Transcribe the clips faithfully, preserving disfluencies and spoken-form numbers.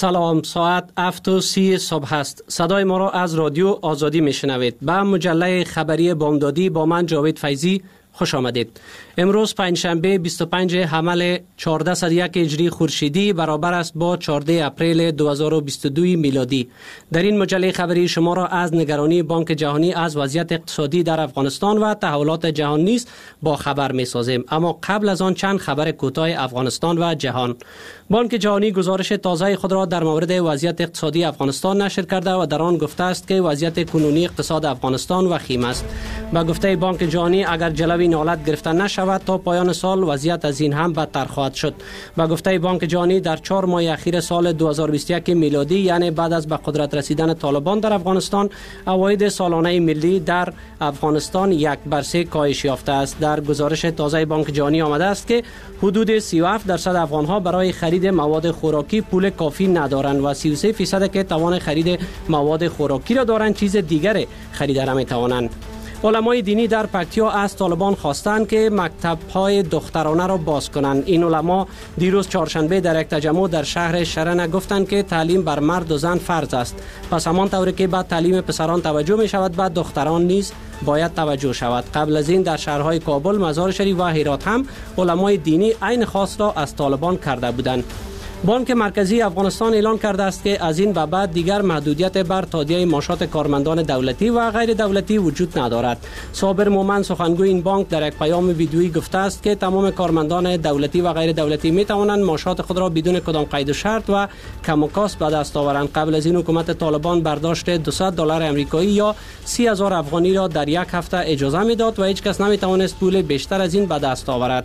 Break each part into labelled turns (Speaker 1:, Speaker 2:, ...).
Speaker 1: سلام، ساعت هفت و سی صبح است. صدای ما را از رادیو آزادی میشنوید. به مجله خبری بامدادی با من جاوید فیضی خوش آمدید. امروز پنجشنبه بیست و پنجم حمل چهارده صد و یک هجری خورشیدی برابر است با چهارده اپریل دو هزار و بیست و دو میلادی. در این مجله خبری شما را از نگرانی بانک جهانی از وضعیت اقتصادی در افغانستان و تحولات جهان نیز با خبر می سازیم. اما قبل از آن چند خبر کوتاه افغانستان و جهان. بانک جهانی گزارش تازه خود را در مورد وضعیت اقتصادی افغانستان نشر کرده و در آن گفته است که وضعیت کنونی اقتصاد افغانستان وخیم است. با گفته بانک جهانی اگر جلوی این حالت گرفته نشود تا پایان سال وضعیت از این هم بدتر خواهد شد. با گفته بانک جهانی در چهار ماه اخیر سال دو هزار و بیست و یک میلادی یعنی بعد از به قدرت رسیدن طالبان در افغانستان عواید سالانه ملی در افغانستان یک بر سه کاهش یافته است. در گزارش تازه بانک جهانی آمده است که حدود سی و هفت درصد افغان‌ها برای خرید مواد خوراکی پول کافی ندارند و سی و سه درصد که توان خرید مواد خوراکی را دارند چیز دیگر خرید نمی‌توانند. علمای دینی در پکتیا از طالبان خواستند که مکتب‌های دخترانه را باز کنند. این علما دیروز چهارشنبه در یک تجمع در شهر شرنه گفتند که تعلیم بر مرد و زن فرض است. پس همان طوری که بعد تعلیم پسران توجه می شود بعد دختران نیز باید توجه شود. قبل از این در شهرهای کابل، مزار شریف و هرات هم علمای دینی عین خواست را از طالبان کرده بودند. بانک مرکزی افغانستان اعلان کرده است که از این به بعد دیگر محدودیت بر تادیه معاشات کارمندان دولتی و غیر دولتی وجود ندارد. صابر مومن سخنگوی این بانک در یک پیام ویدیویی گفته است که تمام کارمندان دولتی و غیر دولتی می توانند معاشات خود را بدون کدام قید و شرط و کم و کاست به دست آورند. قبل از این حکومت طالبان برداشت دویست دلار آمریکایی یا سی هزار افغانی را در یک هفته اجازه میداد و هیچ کس نمی توانست پول بیشتر از این به دست آورد.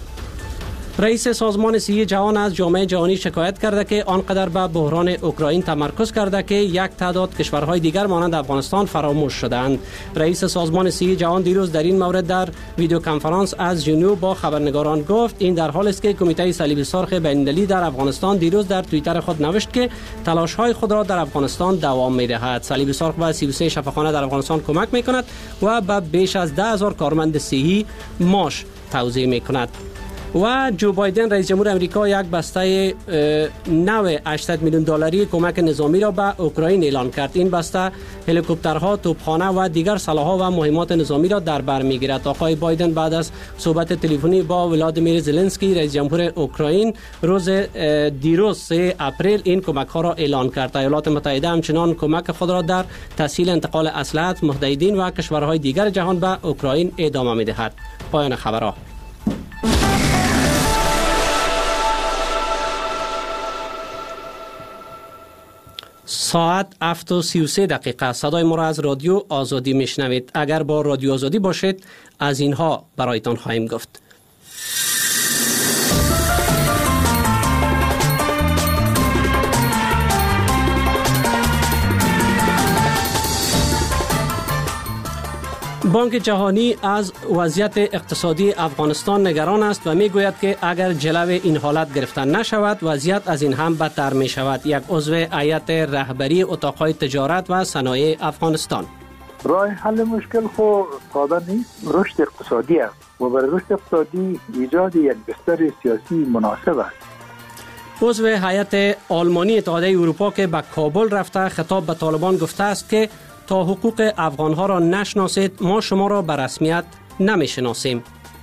Speaker 1: رئیس سازمان صحی جهان از جامعه جهانی شکایت کرده که آنقدر به بحران اوکراین تمرکز کرده که یک تعداد کشورهای دیگر مانند افغانستان فراموش شدند. رئیس سازمان صحی جهان دیروز در این مورد در ویدیو کنفرانس از ژنو با خبرنگاران گفت این در حالی است که کمیته صلیب سرخ بین‌المللی در افغانستان دیروز در توییتر خود نوشت که تلاش‌های خود را در افغانستان دوام می‌دهد. صلیب سرخ به سی و سه شفاخانه در افغانستان کمک می‌کند و به بیش از ده هزار کارمند صحی معاش توزیع می‌کند. و جو بایدن رئیس جمهور امریکا یک بسته نو هشتصد میلیون دلاری کمک نظامی را به اوکراین اعلان کرد. این بسته هلیکوپترها، توپخانه و دیگر سلاح‌ها و مهمات نظامی را در بر می‌گیرد. آقای بایدن بعد از صحبت تلفنی با ولادیمیر زلنسکی رئیس جمهور اوکراین روز دیروز سه اپریل این کمک‌ها را اعلان کرد. ایالات متحده همچنان کمک خود را در تسهیل انتقال اسلحه، متحدین و کشورهای دیگر جهان به اوکراین ادامه می‌دهد. پایان خبرها. ساعت هفت و سی و سه دقیقه. صدای ما را از رادیو آزادی میشنوید. اگر با رادیو آزادی باشید از اینها برایتان خواهیم گفت. بانک جهانی از وضعیت اقتصادی افغانستان نگران است و می گوید که اگر جلو این حالت گرفته نشود وضعیت از این هم بدتر می شود. یک عضو هیئت رهبری اتاقهای تجارت و صنایع افغانستان:
Speaker 2: راه حل مشکل خو ساده نیست، رشد اقتصادی است و برای رشد اقتصادی ایجاد یک بستر سیاسی مناسب است.
Speaker 1: عضو هیئت آلمانی اتحادیه اروپا که به کابل رفته خطاب به طالبان گفته است که تا حقوق افغانها را نشناسید ما شما را به رسمیت نمیشناسیم.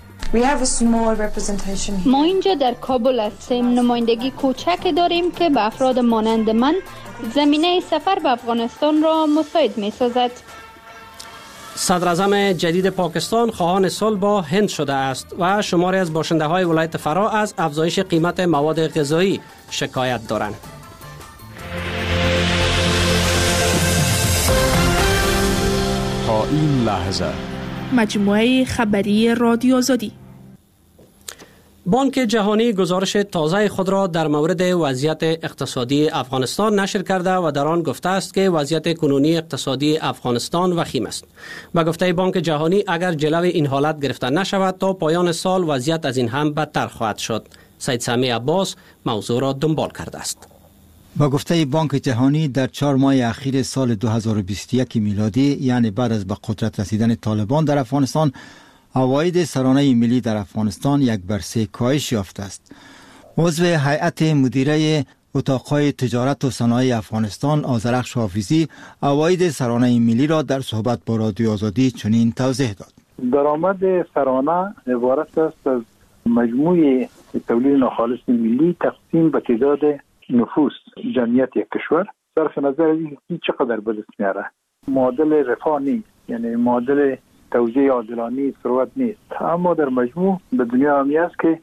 Speaker 3: ما اینجا در کابل هستیم. نمایندگی کوچک داریم که به افراد مانند من زمینه سفر به افغانستان را مساعد می سازد.
Speaker 1: صدر اعظم جدید پاکستان خواهان صلح با هند شده است و شماری از باشنده های ولایت فرا از افزایش قیمت مواد غذایی شکایت دارند.
Speaker 4: تا این لحظه
Speaker 5: مجموعه خبری رادیو آزادی.
Speaker 1: بانک جهانی گزارش تازه خود را در مورد وضعیت اقتصادی افغانستان نشر کرده و در آن گفته است که وضعیت کنونی اقتصادی افغانستان وخیم است. با گفته بانک جهانی اگر جلو این حالت گرفته نشود تا پایان سال وضعیت از این هم بدتر خواهد شد. سید سامی عباس موضوع را دنبال کرده است.
Speaker 6: با گفته بانک جهانی در چهار ماه اخیر سال دو هزار و بیست و یک میلادی یعنی بعد از به قدرت رسیدن طالبان در افغانستان عواید سالانه ملی در افغانستان یک بر سه کاهش یافته است. عضو هیئت مدیره اتاقهای تجارت و صنایع افغانستان آذرخش حافظی عواید سرانه ملی را در صحبت با رادیو آزادی چنین توضیح داد.
Speaker 2: درآمد سرانه عبارت است از مجموع تولید ناخالص ملی تقسیم به تعداد نفوس جمعیت یک کشور صرف نظر از اینکه چقدر به دست میاره. معادل رفاه نیست، یعنی معادل توزیع عادلانه ثروت نیست، اما در مجموع به دنیا همی است که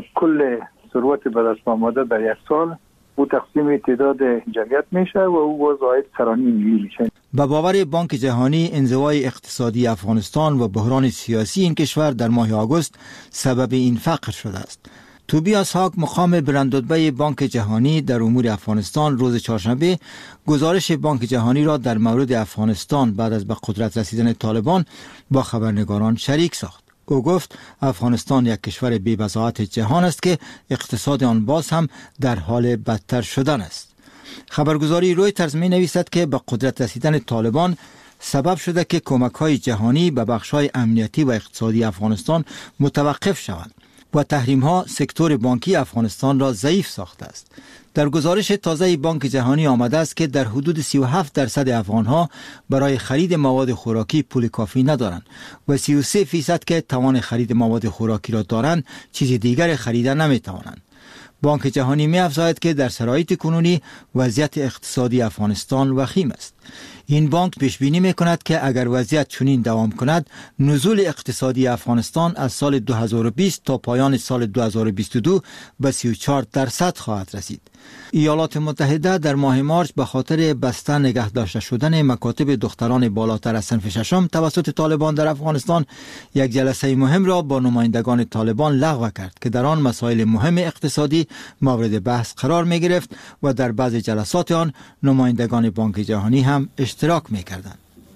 Speaker 2: کل ثروت به دست آمده در یک سال او تقسیم تعداد جمعیت میشه و او باز عاید سرانه ملی میشه.
Speaker 6: به باور بانک جهانی انزوای اقتصادی افغانستان و بحران سیاسی این کشور در ماه آگوست سبب این فقر شده است. توبیاس هاگ مقام بلندرتبه بانک جهانی در امور افغانستان روز چهارشنبه گزارش بانک جهانی را در مورد افغانستان بعد از به قدرت رسیدن طالبان با خبرنگاران شریک ساخت. او گفت افغانستان یک کشور بی‌بضاعت جهان است که اقتصاد آن باز هم در حال بدتر شدن است. خبرگزاری رویترز می نویسد که به قدرت رسیدن طالبان سبب شده که کمک‌های جهانی به بخش‌های امنیتی و اقتصادی افغانستان متوقف شوند و تحریم‌ها سکتور بانکی افغانستان را ضعیف ساخته است. در گزارش تازه بانک جهانی آمده است که در حدود سی و هفت درصد افغان‌ها برای خرید مواد خوراکی پول کافی ندارند و سی و سه فیصد که توان خرید مواد خوراکی را دارند چیز دیگر خریده نمی‌توانند. بانک جهانی می افزاید که در شرایط کنونی وضعیت اقتصادی افغانستان وخیم است. این بانک پیش بینی می کند که اگر وضعیت چنین دوام کند نزول اقتصادی افغانستان از سال دو هزار و بیست تا پایان سال دو هزار و بیست و دو به سی و چهار درصد خواهد رسید. ایالات متحده در ماه مارچ به خاطر بسته نگه داشته شدن مکاتب دختران بالاتر از صنف ششم توسط طالبان در افغانستان یک جلسه مهم را با نمایندگان طالبان لغو کرد که در آن مسائل مهم اقتصادی مورد بحث قرار می گرفت و در بعض جلسات آن نمایندگان بانک جهانی هم اشتراک می کردند.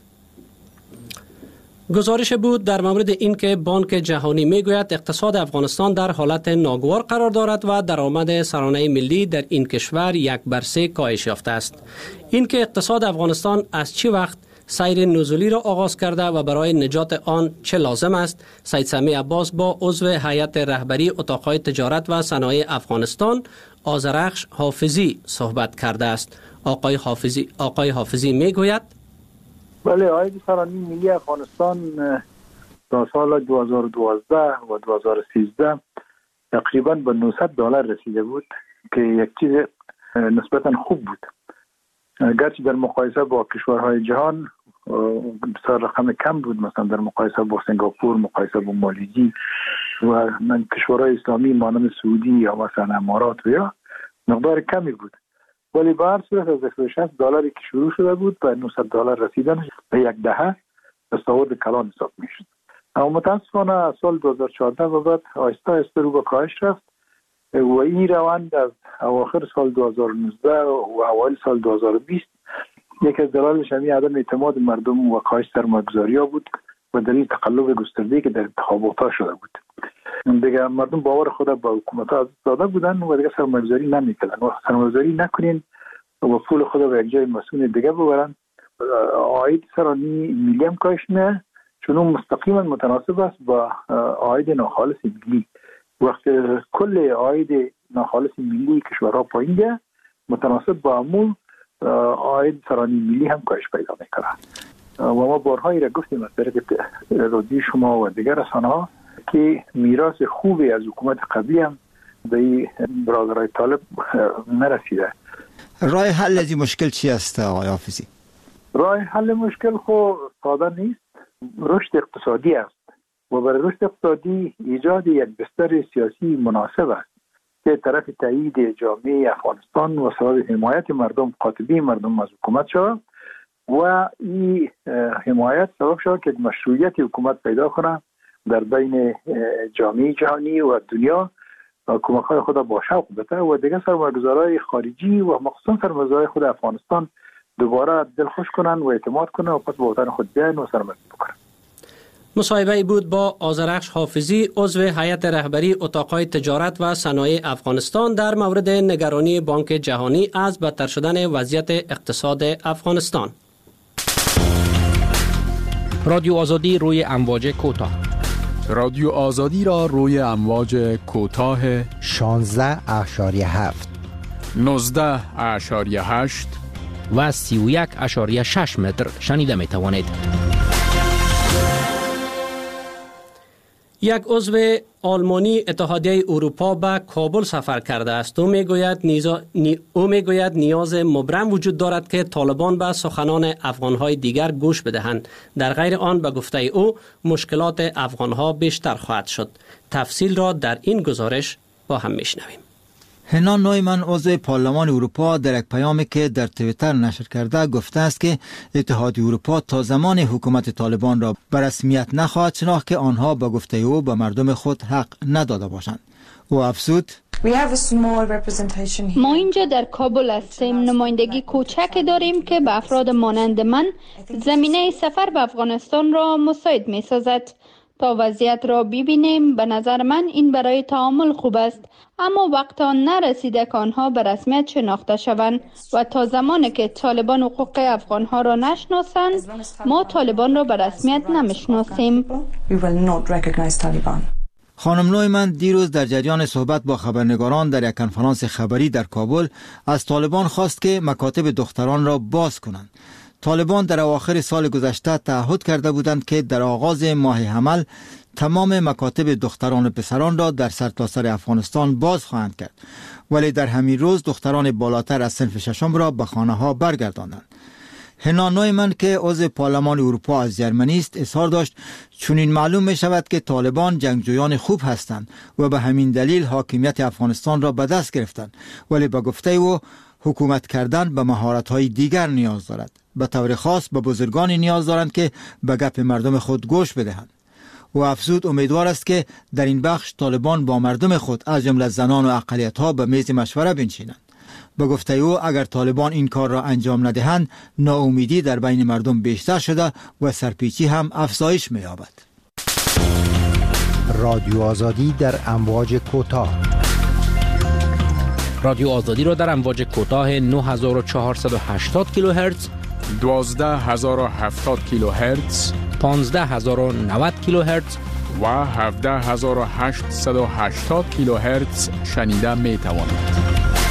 Speaker 1: گزارش بود در مورد اینکه بانک جهانی میگوید اقتصاد افغانستان در حالت ناگوار قرار دارد و درآمد سرانه ملی در این کشور یک بر سه کاهش یافته است. اینکه اقتصاد افغانستان از چه وقت سیر نزولی را آغاز کرده و برای نجات آن چه لازم است، سید سمیع عباس با عضو هیئت رهبری اتاقهای تجارت و صنایع افغانستان آذرخش حافظی صحبت کرده است. آقای حافظی آقای حافظی میگوید
Speaker 2: بله، عاید سرانه ملی افغانستان تا سال دو هزار و دوازده و دو هزار و سیزده تقریبا به نهصد دلار رسیده بود که یک چیز نسبتا خوب بود، گرچه در مقایسه با کشورهای جهان بسیار رقم کم بود. مثلا در مقایسه با سنگاپور، مقایسه با مالزی و کشورهای اسلامی مانند سعودی یا مثلا امارات و یا مقدار کمی بود، ولی به هر صورت از صد و شصت دلاری که شروع شده بود به نهصد دلار رسیدن به یک دهه دستاورد کلان حساب میشد. اما متاسفانه از سال دو هزار و چهارده و بعد آهسته آهسته رو به کاهش رفت و این روند از اواخر سال دو هزار و نوزده و اوایل سال دو هزار و بیست یک از دلایلش همین عدم اعتماد مردم و کاهش سرمایه‌گذاری‌ها بود و دلیل تقلب گسترده‌ای که در انتخابات شده بود. دیگه مردم باور خود به حکومت‌ها از داده بودن و دیگه سرمایه‌گذاری نمی‌کردن و سرمایه‌گذاری نکنین و پول خود به یک جای مسئول دیگه ببرن، عاید سرانه ملی هم کاهش نه، چون مستقیما متناسب است با عاید ناخالص ملی. وقتی کل عاید ناخالص ملی کشورها پایین ده، متناسب با همون عاید سرانه ملی هم کاهش پیدا می‌کنه. و ما بارهایی را گفتیم از طریق رادیو شما و دیگر رسانه‌ها که میراث خوبی از حکومت قبلی هم به برادرای طالب نرسیده.
Speaker 6: راه حل از این مشکل چی است آقای حافظی؟
Speaker 2: راه حل مشکل خو ساده نیست، رشد اقتصادی است و برای رشد اقتصادی ایجاد یک بستر سیاسی مناسب است که طرف تایید جامعه افغانستان و سبب حمایت مردم، قاطبی مردم از حکومت شود و این حمایت سبب شود که مشروعیت حکومت پیدا کنه در بین جامعه جهانی و دنیا، کمک‌های خود با شوق بده و دیگر سرمایه‌گذارای خارجی و مخصوصا سرمایه‌گذارای خود افغانستان دوباره دلخوش کنن و اعتماد کنن و پس به وطن خود بیاین و سرمایه بکنن.
Speaker 1: مصاحبه بود با آذرخش حافظی عضو هیئت رهبری اتاقهای تجارت و صنایع افغانستان در مورد نگرانی بانک جهانی از بدتر شدن وضعیت اقتصاد افغانستان.
Speaker 7: رادیو آزادی روی امواج کوتاه.
Speaker 4: رادیو آزادی را روی امواج کوتاه
Speaker 8: شانزده اشاری هفت
Speaker 4: نوزده اشاریه هشت
Speaker 7: و سی و یک اشاریه شش متر شنیده می توانید.
Speaker 1: یک عضو آلمانی اتحادیه اروپا به کابل سفر کرده است. او میگوید نیزا... نی... او میگوید نیاز مبرم وجود دارد که طالبان به سخنان افغانهای دیگر گوش بدهند. در غیر آن به گفته او مشکلات افغانها بیشتر خواهد شد. تفصیل را در این گزارش با هم میشنویم.
Speaker 6: هنان نویمن عضو پارلمان اروپا در یک پیامی که در توییتر نشر کرده گفته است که اتحادیه اروپا تا زمان حکومت طالبان را به رسمیت نخواهد شناخت که آنها با گفته او به مردم خود حق نداده باشند. او افزود:
Speaker 3: ما اینجا در کابل هستیم. نمایندگی کوچک داریم که به افراد مانند من زمینه سفر به افغانستان را مساعد می سازد. تا وضعیت را ببینیم به نظر من این برای تعامل خوب است، اما وقت آن نرسیده که آنها به رسمیت شناخته شوند و تا زمانی که طالبان حقوق افغانها را نشناسند ما طالبان را به رسمیت نمیشناسیم.
Speaker 6: خانم نویمن دیروز در جریان صحبت با خبرنگاران در یک کنفرانس خبری در کابل از طالبان خواست که مکاتب دختران را باز کنند. طالبان در اواخر سال گذشته تعهد کرده بودند که در آغاز ماه حمل تمام مکاتب دختران و پسران را در سرتاسر افغانستان باز خواهند کرد، ولی در همین روز دختران بالاتر از صنف ششم را به خانه ها برگرداندند. هنا نویمن که عضو پارلمان اروپا از ژرمنی است اظهار داشت چنین معلوم می شود که طالبان جنگجویان خوب هستند و به همین دلیل حاکمیت افغانستان را به دست گرفتند، ولی به گفته او حکومت کردن به مهارت‌های دیگر نیاز دارد. به طور خاص به بزرگانی نیاز دارند که به گپ مردم خود گوش بدهند. و افزود امیدوار است که در این بخش طالبان با مردم خود از جمله زنان و اقلیت‌ها به میز مشوره بنشینند. به گفته او اگر طالبان این کار را انجام ندهند ناامیدی در بین مردم بیشتر شده و سرپیچی هم افزایش می‌یابد.
Speaker 8: رادیو آزادی در امواج کوتاه.
Speaker 7: رادیو آزادی را در امواج کوتاه نه هزار و چهارصد و هشتاد کیلوهرتز،
Speaker 4: دوازده هزار و هفتاد کیلوهرتز،
Speaker 7: پانزده هزار و نود کیلوهرتز
Speaker 4: و هفده هزار و هشتصد و هشتاد کیلوهرتز شنیده می توانید.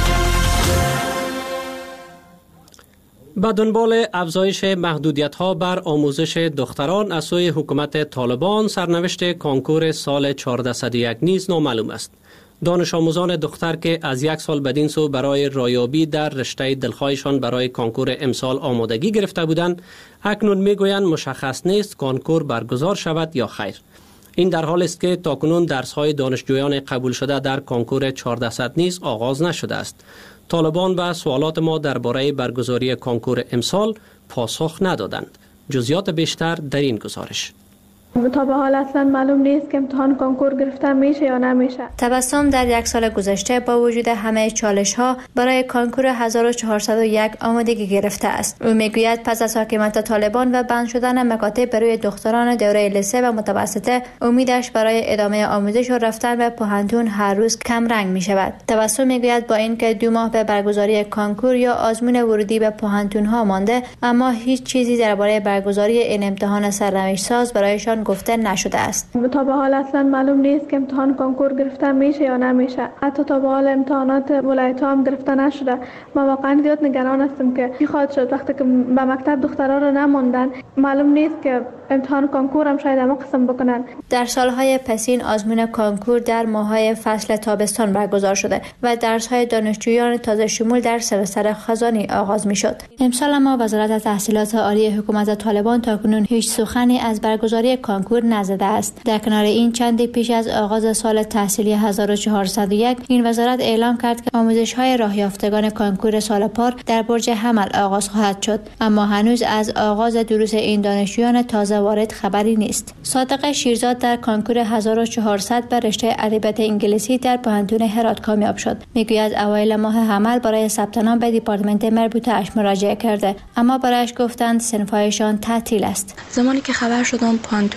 Speaker 1: به دنبال افزایش محدودیت‌ها بر آموزش دختران از سوی حکومت طالبان سرنوشت کنکور سال چهارصد و یک نیز نامعلوم است. دانش آموزان دختر که از یک سال بدین سو برای رایابی در رشته دلخواهشان برای کنکور امسال آمادگی گرفته بودند، اکنون میگویند مشخص نیست کنکور برگزار شود یا خیر. این در حال است که تاکنون درس‌های دانشجویان قبول شده در کنکور چهارصد نیز آغاز نشده است. طالبان به سوالات ما درباره برگزاری کنکور امسال پاسخ ندادند. جزئیات بیشتر در این گزارش.
Speaker 9: تا به حال اصلا معلوم نیست که امتحان کنکور گرفته میشه یا نمیشه.
Speaker 10: تبسم در یک سال گذشته با وجود همه چالش ها برای کنکور هزار و چهارصد و یک آمادگی گرفته است. او میگوید پس از حاکمیت طالبان و بند شدن مکاتب برای دختران دوره لیسه و متوسطه امیدش برای ادامه آموزش و رفتن به پوهنتون هر روز کم رنگ می شود. تبسم میگوید با اینکه دو ماه به برگزاری کنکور یا آزمون ورودی به پوهنتون ها مانده، اما هیچ چیزی درباره برگزاری این امتحان سرنوشت ساز برایشان گفته نشده است.
Speaker 9: تا به حال اصلا معلوم نیست که امتحان کنکور گرفته میشه یا نمیشه. حتی تا به حال امتحانات ولایت ها هم گرفته نشده. ما واقعا زیاد نگران هستیم که چی خواهد شد وقتی که به مکتب دخترها رو نموندن. معلوم نیست که امتحان کنکور هم شاید هم قسم بکنن.
Speaker 10: در سالهای پسین آزمون کنکور در ماه‌های فصل تابستان برگزار شده و درس‌های دانشجویان تازه شمول در سمستر خزانی آغاز می‌شد. امسال اما وزارت تحصیلات عالی حکومت طالبان تاکنون هیچ سخنی از برگزاری کنکور نزده است. در کنار این چندی پیش از آغاز سال تحصیلی هزار و چهارصد و یک این وزارت اعلام کرد که آموزش‌های راهیافتگان کنکور سال پار در برج حمل آغاز خواهد شد، اما هنوز از آغاز دروس این دانشجویان تازه وارد خبری نیست. صادق شیرزاد در کنکور هزار و چهارصد به رشته ادبیات انگلیسی در پوهنتون هرات کامیاب شد. میگوید اوایل ماه حمل برای ثبت نام به دپارتمنت مربوطه اش مراجعه کرده، اما برایش گفتند صنف‌هایشان تعطیل است.
Speaker 11: زمانی که خبر شدم پوهنتون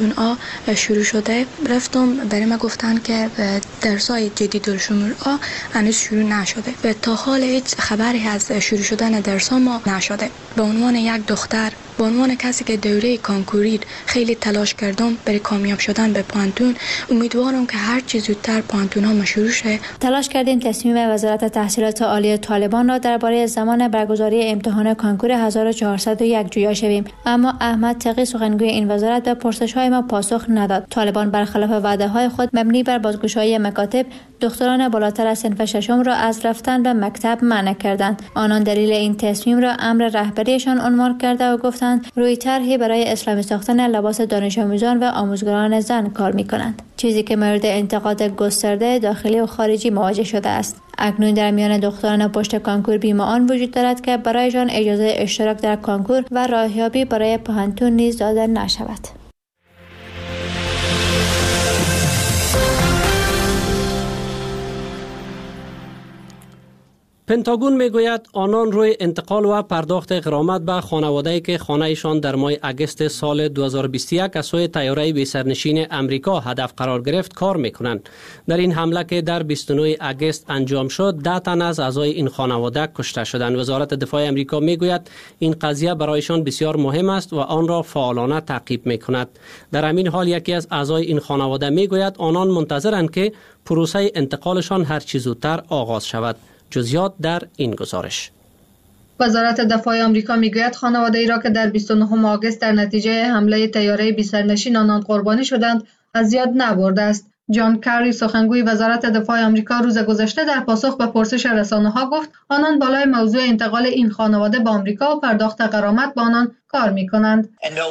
Speaker 11: پانتون ها شروع شده. رفتم برای ما گفتن که درس های جدید دانشجویان ها هنوز شروع نشده. به تا حال هیچ خبری از شروع شدن درس ها ما نشده. به عنوان یک دختر، به عنوان کسی که دوره کانکوری خیلی تلاش کردم برای کامیاب شدن به پانتون، امیدوارم که هر چه زودتر پانتون ها شروع شه.
Speaker 10: تلاش کردیم تصمیم وزارت تحصیلات عالی طالبان را درباره زمان برگزاری امتحان کانکور هزار و چهارصد و یک جویا شویم، اما احمد تقی سخنگوی این وزارت به پرسش‌های ما پاسخ نداد. طالبان برخلاف وعده‌های خود مبنی بر بازگشایی مکاتب، دختران بالاتر از صنف ششم را از رفتن به مکتب منع کردند. آنان دلیل این تصمیم را امر رهبریشان عنوان کرده و گفتند روی طرحی برای اسلامی ساختن لباس دانش آموزان و آموزگاران زن کار می‌کنند، چیزی که مورد انتقاد گسترده داخلی و خارجی مواجه شده است. اکنون در میان دختران پشت کانکور بیمه‌آن وجود دارد که برایشان اجازه اشتراک در کانکور و راهیابی برای پانتون نیز داده نشود.
Speaker 1: پنتاگون میگوید آنان روی انتقال و پرداخت غرامت به خانواده‌ای که خانه‌شان در ماه اگست سال دو هزار و بیست و یک از سوی طیاره بی سرنشین امریکا هدف قرار گرفت کار میکنند. در این حمله که در بیست و نه اگست انجام شد، ده تن از اعضای این خانواده کشته شدند. وزارت دفاع امریکا میگوید این قضیه برایشان بسیار مهم است و آن را فعالانه تعقیب میکند. در همین حال یکی از اعضای این خانواده میگوید آنان منتظرند که پروسه انتقالشان هر چه زودتر آغاز شود. جزئیات در این گزارش.
Speaker 12: وزارت دفاع آمریکا میگوید خانواده ای را که در بیست و نه آگوست در نتیجه حمله طیاره بی سرنشین آنان قربانی شدند از یاد نبرده است. جان کری سخنگوی وزارت دفاع آمریکا روز گذشته در پاسخ به پرسش رسانه‌ها گفت آنان بالای موضوع انتقال این خانواده به آمریکا و پرداخت غرامت به آنان کار می‌کنند.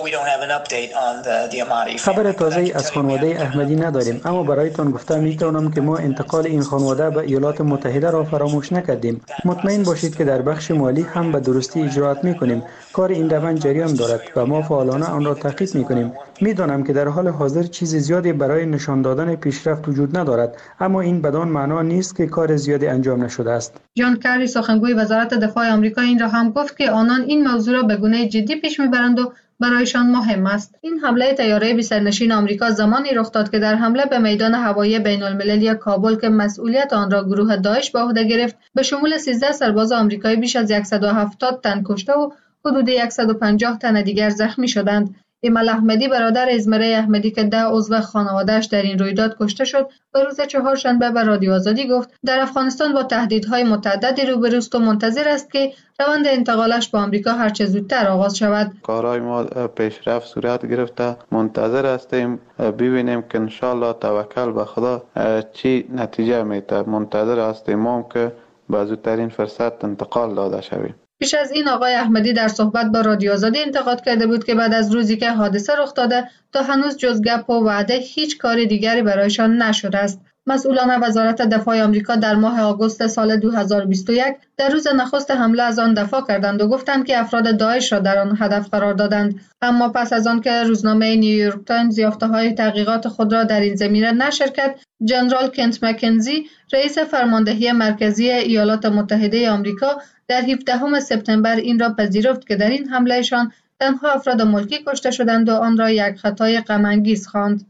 Speaker 13: خبر تازه‌ای از خانواده احمدی نداریم، اما برایتان گفته می‌توانم که ما انتقال این خانواده به ایالات متحده را فراموش نکردیم. مطمئن باشید که در بخش مالی هم به درستی اجرات می‌کنیم. کار این روند جریان دارد و ما فعالانه آن را تعقیب می‌کنیم. می‌دانم که در حال حاضر چیز زیادی برای نشان دادن پیشرفت وجود ندارد، اما این بدان معنا نیست که کار زیادی انجام نشده است.
Speaker 12: جان کری سخنگوی وزارت دفاع آمریکا این را هم گفت که آنان این موضوع را به گونه جدی پیش میبرند و برایشان مهم است. این حمله طیاره بی سرنشین آمریکا زمانی رخ داد که در حمله به میدان هوایی بین المللی کابل که مسئولیت آن را گروه داعش به عهده گرفت، به شمول سیزده سرباز آمریکایی بیش از صد و هفتاد تن کشته و حدود صد و پنجاه تن دیگر زخمی شدند. ایمل احمدی برادر ازمره احمدی که ده عضو خانواده‌اش در این رویداد کشته شد، به روز چهارشنبه به رادیو آزادی گفت در افغانستان با تهدیدهای متعددی روبروست و منتظر است که روند انتقالش به آمریکا هر چه زودتر آغاز شود.
Speaker 14: کارهای ما پیشرفت صورت گرفته، منتظر هستیم ببینیم که انشالله توکل به خدا چی نتیجه میده. منتظر هستیم ما که به زودترین فرصت انتقال داده شویم.
Speaker 12: پیش از این آقای احمدی در صحبت با رادیو آزادی انتقاد کرده بود که بعد از روزی که حادثه رخ داده تا هنوز جز گپ و وعده هیچ کار دیگری برایشان نشده است. مسئولان وزارت دفاع آمریکا در ماه آگوست سال دو هزار و بیست و یک در روز نخست حمله از آن دفاع کردند و گفتند که افراد داعش را در آن هدف قرار دادند. اما پس از آن که روزنامه نیویورک تایمز یافته‌های تحقیقات خود را در این زمینه نشر کرد، ژنرال کنت مکنزی رئیس فرماندهی مرکزی ایالات متحده آمریکا در هفدهم سپتامبر این را پذیرفت که در این حملهشان تنها افراد ملکی کشته شدند و آن را یک خطای غم‌انگیز خواند.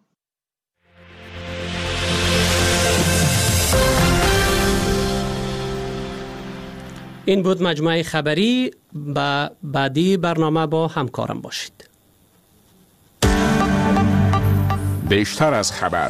Speaker 1: این بود مجموعه خبری. با بعدی برنامه با همکارم باشید.
Speaker 4: بیشتر از خبر.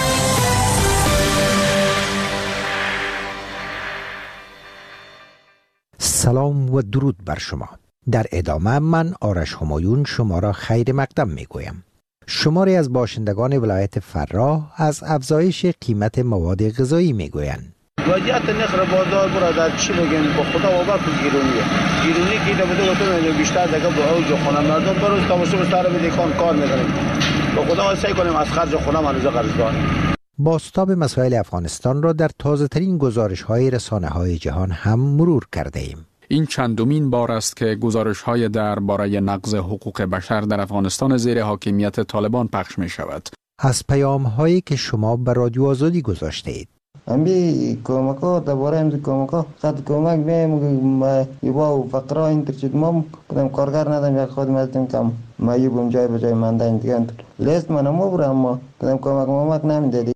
Speaker 8: سلام و درود بر شما. در ادامه من آرش همایون شما را خیر مقدم می گویم. شماری از باشندگان ولایت فراه از افزایش قیمت مواد غذایی می گویند.
Speaker 15: وضعیت نرخ بازار برادر چی بگیم؟ با خدا باور کن گیرونیه. گیرونی که نبوده گفتم بیشتر دیگه به اوج خونه مردم بروز تا واسه سر بدهکان کار میکنیم. با خدا سعی کنیم از خرج خونه منوزه قرض داریم.
Speaker 8: بازتاب مسائل افغانستان را در تازه ترین گزارش های رسانه های جهان هم مرور کرده ایم.
Speaker 4: این چندمین بار است که گزارش های درباره نقض حقوق بشر در افغانستان زیر حاکمیت طالبان پخش می شود.
Speaker 8: از پیام هایی که شما به رادیو آزادی گذاشته اید
Speaker 16: امی کمک‌ها درباره امی کمک‌ها خط کمک میم یبا فقرا اینتر چید ما کدام کارگر ندارم یک خادم هستیم کم ما یبم جای به جای مانده این دیگه لیست من ما برم اما کدام کمک ممک نمیده.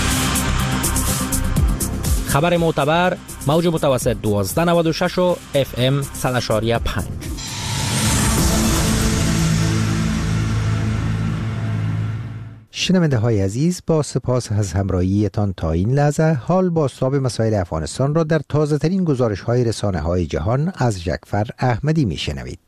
Speaker 7: خبر معتبر موج متوسط دوازده نود و شش و اف ام صد و شش و پنج.
Speaker 8: شنونده های عزیز، با سپاس از همراهیتان تا این لحظه حال بازتاب مسائل افغانستان را در تازه ترین گزارش های رسانه های جهان از جعفر احمدی می شنوید.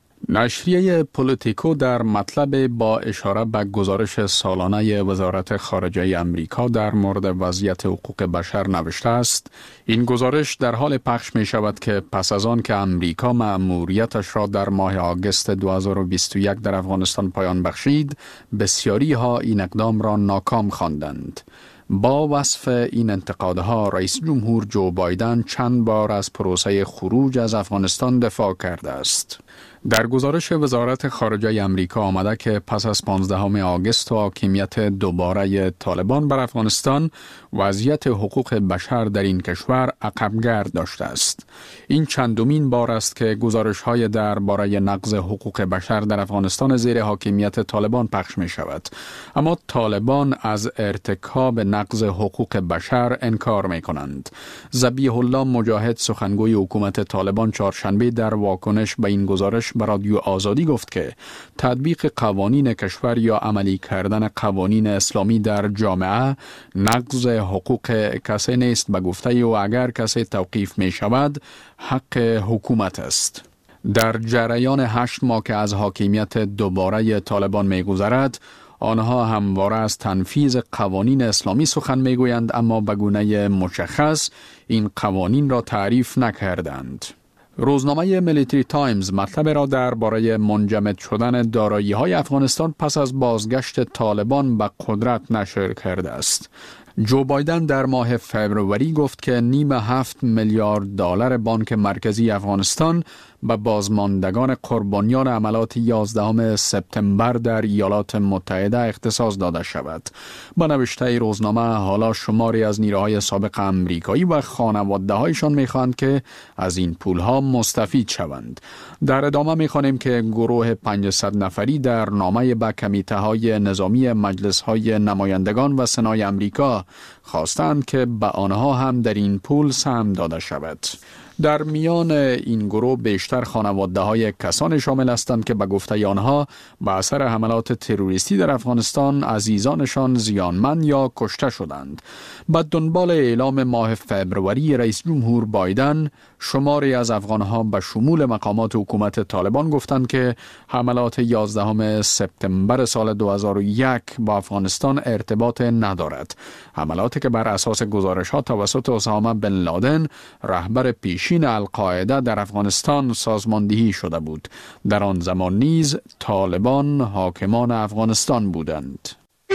Speaker 4: نشریه پولیتیکو در مطلب با اشاره به گزارش سالانه وزارت خارجه امریکا در مورد وضعیت حقوق بشر نوشته است: این گزارش در حال پخش می شود که پس از آن که امریکا مأموریتش را در ماه آگوست دو هزار و بیست و یک در افغانستان پایان بخشید، بسیاری ها این اقدام را ناکام خواندند. با وصف این انتقادها، رئیس جمهور جو بایدن چند بار از پروسه خروج از افغانستان دفاع کرده است. در گزارش وزارت خارجه امریکا آمده که پس از پانزدهم آگوست و حاکمیت دوباره طالبان بر افغانستان، وضعیت حقوق بشر در این کشور عقبگرد داشته است. این چندمین بار است که گزارش‌های درباره نقض حقوق بشر در افغانستان زیر حاکمیت طالبان پخش می شود. اما طالبان از ارتکاب نقض حقوق بشر انکار می کنند. ذبیح الله مجاهد، سخنگوی حکومت طالبان، چهارشنبه در واکنش به این گزارش به رادیو آزادی گفت که تطبیق قوانین کشور یا عملی کردن قوانین اسلامی در جامعه نقض حقوق کسی نیست. به گفته او اگر کسی توقیف می شود حق حکومت است. در جریان هشت ماه که از حاکمیت دوباره طالبان می گذرد، آنها همواره از تنفیذ قوانین اسلامی سخن می گویند، اما به گونه مشخص این قوانین را تعریف نکردند. روزنامه میلیتری تایمز مطلب را درباره منجمد شدن دارایی‌های افغانستان پس از بازگشت طالبان به قدرت نشر کرده است. جو بایدن در ماه فوریه گفت که نیم هفت میلیارد دلار بانک مرکزی افغانستان به بازماندگان قربانیان عملیات یازدهم سپتامبر در ایالات متحده اختصاص داده شود. با نوشته روزنامه، حالا شماری از نیروهای سابق امریکایی و خانواده‌هایشان می‌خواهند که از این پول‌ها مستفید شوند. در ادامه می‌خوانیم که گروه پانصد نفری در نامه به کمیته‌های نظامی مجلس‌های نمایندگان و سنای امریکا خواستند که به آنها هم در این پول سهم داده شود. در میان این گروه بیشتر خانواده های کسانی شامل هستند که به گفته آنها به اثر حملات تروریستی در افغانستان عزیزانشان زیانمند یا کشته شدند. به دنبال اعلام ماه فوریه، رئیس جمهور بایدن شماری از افغانها به شمول مقامات حکومت طالبان گفتند که حملات یازدهم سپتامبر سال دو هزار و یک با افغانستان ارتباط ندارد. حملاتی که بر اساس گزارش‌ها توسط اسامه بن لادن، رهبر پیشین القاعده در افغانستان، سازماندهی شده بود. در آن زمان نیز طالبان حاکمان افغانستان بودند.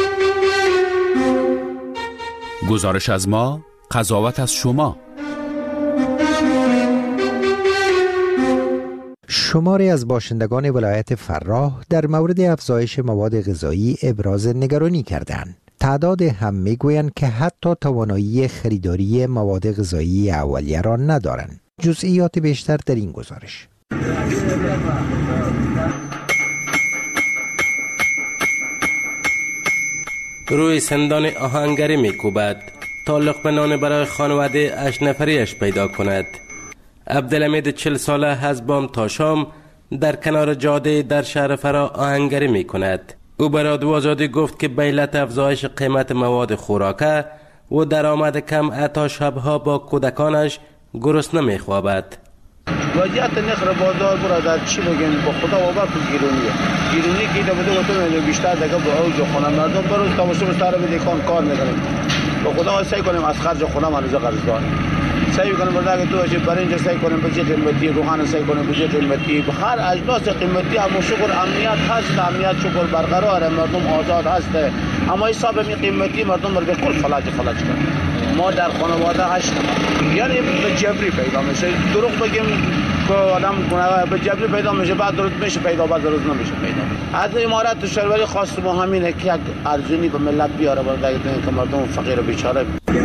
Speaker 17: گزارش از ما، قضاوت از شما.
Speaker 8: شماری از باشندگان ولایت فراه در مورد افزایش مواد غذایی ابراز نگرانی کردند. تعداد هم میگویند که حتی توانایی خریداری مواد غذایی اولیه را ندارند. جزئیات بیشتر در این گزارش.
Speaker 18: روی سندان آهنگری میکوبد تا لقمه نان برای خانواده هشت نفریش پیدا کند. عبدالحمید چل ساله از بام تا شام در کنار جاده در شهر فرا آهنگری می کند. او به رادیو آزادی گفت که به علت افزایش قیمت مواد خوراکه و درآمد کم حتی شبها با کودکانش گرسنه می خوابد.
Speaker 15: وضعیت نخر بازار برادر چی بگیم، با خدا باور کن گیرونیه گیرونی که ایده بوده گفتم بیشتر دیگه با اوج خونه مردم بروز تماشا مستر به دیکان کار میکنیم. با خدا سعی کنیم از خرج خونه منوزه قرض داریم. سعی کنیم برای تو اجی برنج سعی کنیم بجه قیمتی، روغن سعی کنیم بجه قیمتی، هر اجناس قیمتی. اما شکر امنیت هست، امنیت شکر برقرار، مردم آزاد هست، اما حساب می قیمتی مردم رو بالکل فلج فلج کرد. ما در خانواده هشت نفر، یعنی به جبری پیدا میشه. دروغ بگیم که آدم به جبری پیدا میشه، بعد درست میشه پیدا، بعد درست نمیشه پیدا. از امارت کشوری خواست ما همینه که یک ارزونی به ملت بیاره برای اینکه مردم فقیر و بیچاره.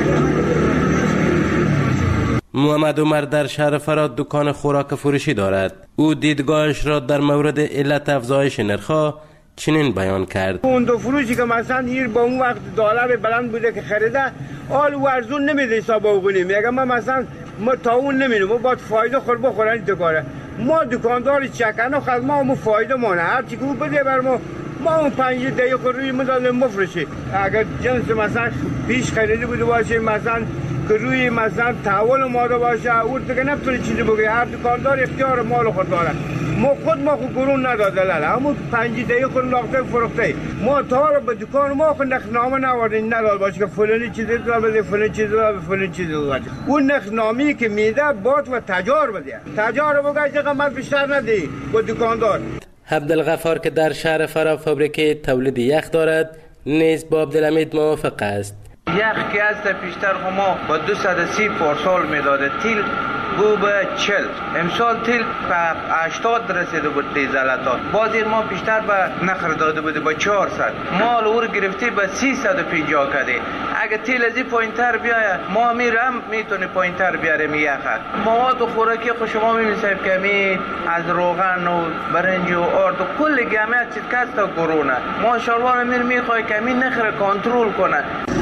Speaker 18: محمد عمر در شهر فرا دکان خوراک فروشی دارد. او دیدگاهش را در مورد علت افزایش نرخ‌ها چنین بیان کرد:
Speaker 19: اون دو فروشی که مثلا هیر با اون وقت دلار بلند بوده که خریده، آل ورزون نمیده حساب اوگونی، میگه من مثلا ما تا اون نمیدونم، ما باید فایده خور بخورن دکاره. ما دکاندار چکنه خود ما هم فایده مانه، هر چی که او بده بر ما، ما اون پنج دقیقه روی مدالم بفروشی. اگر جنس مثلا پیش خریده بوده باشه، مثلا که روی مثلا تحول ماده باشه، او دیگه نمیتونه چیزی بگه. هر دکاندار اختیار مال خود داره. ما خود ما خود گرون نداده لاله، همون پنج دقیقه خود لاخته فروخته. ما تا رو به دکان ما خود نخنامه نوردیم نداد باشه که فلانی چیزی داره بده، فلانی چیزی داره، فلانی چیزی داره. اون نخنامی که میده بات و تجار بده، تجار بگه چه قیمت بیشتر ندی به دکاندار.
Speaker 18: عبدالغفار که در شهر فرا فابریکه تولید یخ دارد نیز با عبدالحمید موافق است.
Speaker 20: یخ که از پیشتر ما با دویست و سی پارسال میداده، تیل بو به چل، امسال تیل به هشتاد رسیده بود دیزلاتات. بازی ما بیشتر به نخر داده بوده با چهارصد، مال اور گرفتی به سیصد و پنجاه کده. اگه تیل از این پایینتر بیاید ما میرم میتونه پایینتر بیاریم یخت. مواد خوراکی خود شما میبینید که می از روغن و برنج و آرد و کل جمعیت چیز کس تا گرونه. ما شاروان میر میخوای که می نخر کنترل کنه.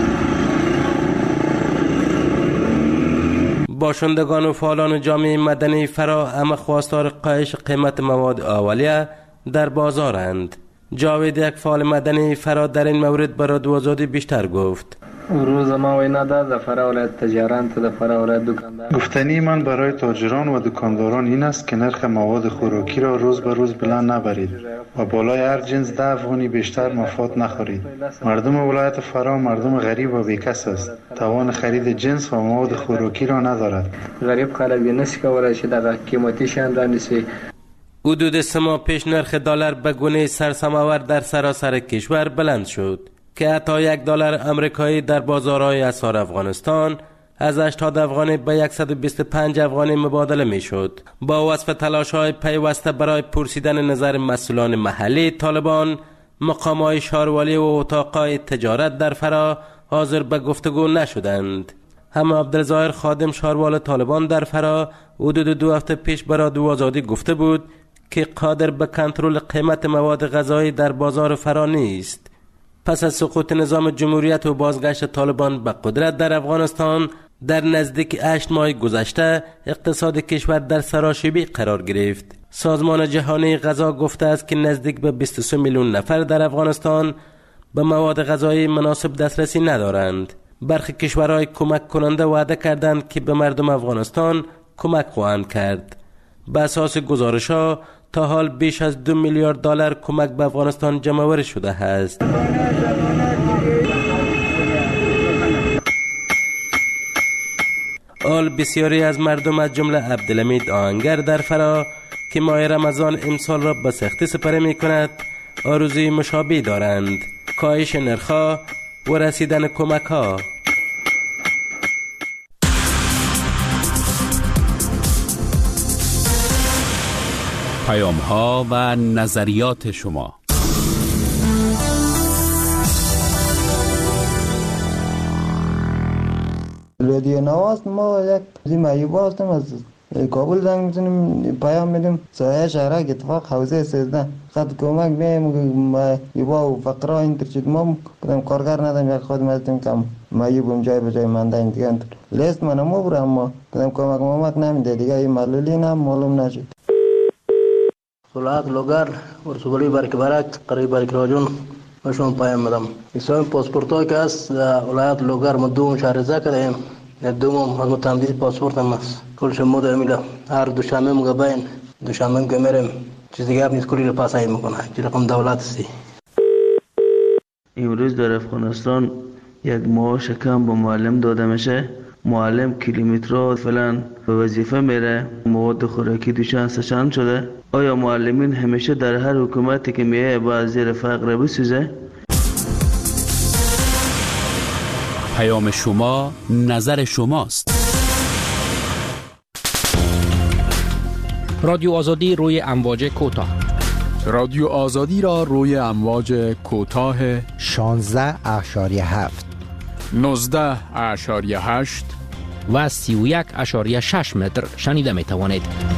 Speaker 18: باشندگان و فعالان جامعه مدنی فرا همه خواستار کاهش قیمت مواد اولیه در بازارند. جاوید، یک فعال مدنی فرا، در این مورد برای رادیو آزادی بیشتر گفت:
Speaker 21: روز ما وینا ده در فرا ولایت تجاران تا در فرا ولایت دکاندار.
Speaker 14: گفتنی من برای تاجران و دکانداران این است که نرخ مواد خوراکی را روز به روز بلند نبرید و بالای هر جنس ده افغانی بیشتر مفاد نخورید. مردم ولایت فرا مردم غریب و بیکس است، توان خرید جنس و مواد خوراکی را ندارد.
Speaker 21: غریب خلک نسی کولای شي دغه قیمتي شیان رانیسي.
Speaker 18: حدود سه ماه پیش نرخ دلار به گونه سرسام‌آور در سراسر کشور بلند شد که حتی یک دلار آمریکایی در بازارهای اسعار افغانستان از هشتاد افغانی به صد و بیست و پنج افغانی مبادله می شد. با وصف تلاش‌های پیوسته برای پرسیدن نظر مسئولان محلی طالبان، مقام‌های شاروالی و اتاق‌های تجارت در فرا حاضر به گفتگو نشدند. هم عبدالظاهر خادم شاروال طالبان در فرا حدود دو هفته پیش برای رادیو آزادی گفته بود که قادر به کنترل قیمت مواد غذایی در بازار فرا نیست. پس از سقوط نظام جمهوریت و بازگشت طالبان به قدرت در افغانستان در نزدیک هشت ماه گذشته اقتصاد کشور در سراشیبی قرار گرفت. سازمان جهانی غذا گفته است که نزدیک به بیست و سه میلیون نفر در افغانستان به مواد غذایی مناسب دسترسی ندارند. برخی کشورهای کمک کننده وعده کردند که به مردم افغانستان کمک خواهند کرد. به اساس گزارش‌ها تا حال بیش از دو میلیارد دلار کمک به افغانستان جمع‌آوری شده است. آل بسیاری از مردم از جمله عبدالحمید آهنگر در فرا که ماه رمضان امسال را به سختی سپری می کند آرزوی مشابه دارند: کاهش نرخ‌ها و رسیدن کمک‌ها.
Speaker 17: پیام‌ها و نظریات شما.
Speaker 16: رادیو نواز ما یک زیم ایوب هستم، از کابل زنگ میزنیم پیام میدیم سایه شهرک اتفاق حوزه سیزده خط کمک میگیم ایوب و فقرا اینتر شد. ما کدام کارگر نداریم، یک خودم هستیم کم مایوبم جای به جای منده این دیگه انتر لیست من ما برم، اما کدام کمک مامک نمیده دیگه. این معلولی نم معلوم نشد.
Speaker 22: ولایت لوگر ورسولی برک برک قریب برک راجون مشون پیام میدم. اسم پاسپورت که است ولایت لوگر مدوم شهرزا کردیم، دوم از متمدید پاسپورت هم است. کل شما دو میلا هر دوشنبه مگبین دوشنبه که میرم چیز دیگه نیست، کلی رو پاسایی میکنه. چه رقم دولت است.
Speaker 23: امروز در افغانستان یک معاش کم به معلم داده میشه. معلم کیلومترها فلان به وظیفه میره، مواد خوراکی دوشان سشان شده. آیا معلمین همیشه در هر حکومتی که میه با زیر فقر بسوزه؟
Speaker 17: پیام شما نظر شماست.
Speaker 7: رادیو آزادی روی امواج کوتاه.
Speaker 4: رادیو آزادی را روی امواج کوتاه
Speaker 8: شانزده اشاریه هفت،
Speaker 4: نوزده اشاریه هشت
Speaker 7: و سی و یک اشاریه شش متر شنیده می توانید.